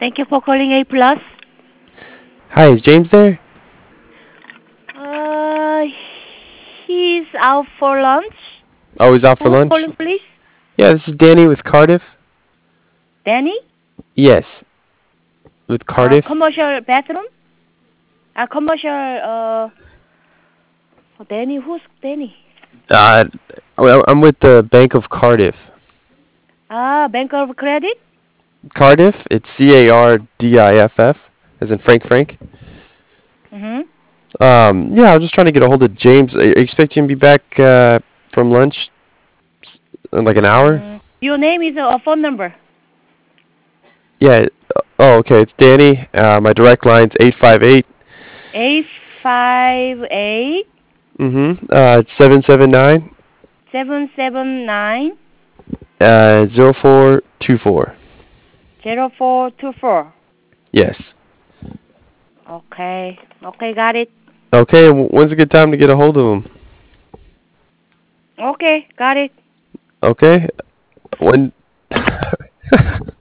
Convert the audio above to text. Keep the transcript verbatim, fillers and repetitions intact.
Thank you for calling A plus. Hi, is James there? Uh, he's out for lunch. Oh, he's out for Who's lunch? calling, please? Yeah, this is Danny with Cardiff. Danny? Yes, with Uh, Cardiff. commercial bathroom? Uh, commercial, uh, Danny, who's Danny? Uh, well, I'm with the Bank of Cardiff. Ah, Bank of Credit? Cardiff, it's C A R D I F F, as in Frank Frank. Mm-hmm. Um, yeah, I was just trying to get a hold of James. Are you expecting him to be back uh, from lunch in like an hour? Mm, your name is a phone number. Yeah. uh, Oh, okay. It's Danny. Uh, my direct line's eight five eight. Eight five eight Mm-hmm. Uh, it's seven seven nine. seven seven nine Uh, zero four two four. zero four two four. Yes. Okay. Okay, got it. Okay. w- When's a good time to get a hold of him? Okay, got it. Okay. When?